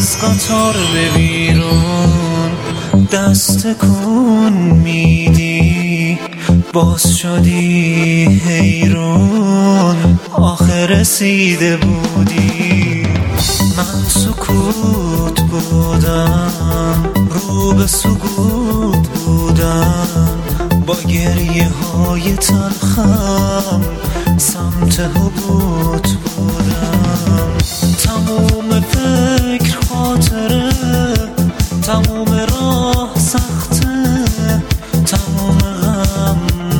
از قطار به بیرون دست کن میدی، باز شدی حیرون آخر رسیده بودی. من سکوت بودم، رو به سکوت بودم، با گریه های تلخم سمت حبوط بودم. تموم فکر خاطره، تموم راه سخته، تموم غم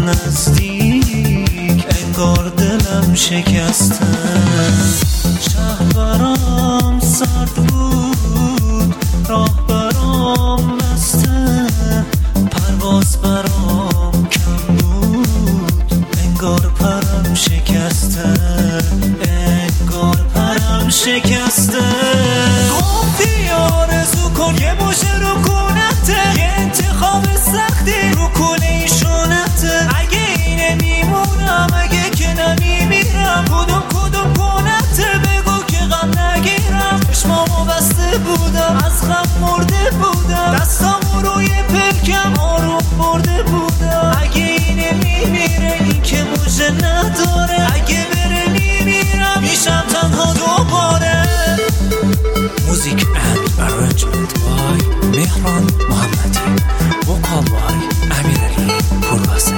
نزدیک، انگار دلم شکسته. شهر برام سرد بود، راه برام بسته، پرواز برام کم بود، انگار پرم شکسته، انگار پرم شکسته. گفتی آرزو کن یه مژه رو کنته، یه انتخاب سختی رو کنه ایشونته. اگه اینه میمونم، اگه که نمیمیرم، کدوم کنته بگو که غم نگیرم. چشمامو بسته بودم، از غم مرده بودم، دستامو روی پلکم آروم برده بودم. اگه اینه میمیره، این که مژه نداره، اگه بره میمیرم، میشم تنها دوباره. Music and arrangement by Mehran Mohammadi, vocal by Amir Ali Purwasa.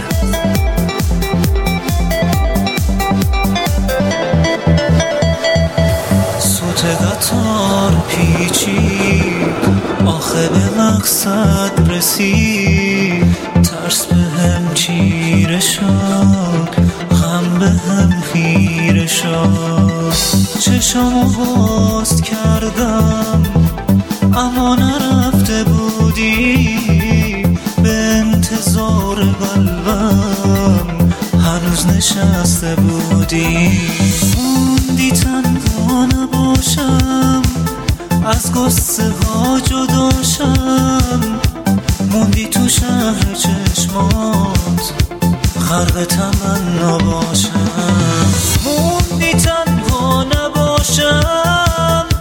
صوت قطار پیچید، آخه به مقصد رسید. ترس به هم چیره شد، غم به هم خیره شد. چشمو باز کردم اما نرفته بودی، به انتظار قلبم هنوز نشسته بودی. موندی تنها نباشم، از قصه ها جداشم، موندی تو شهر چشمات غرق تمنا باشم. موندی تنها نباشم،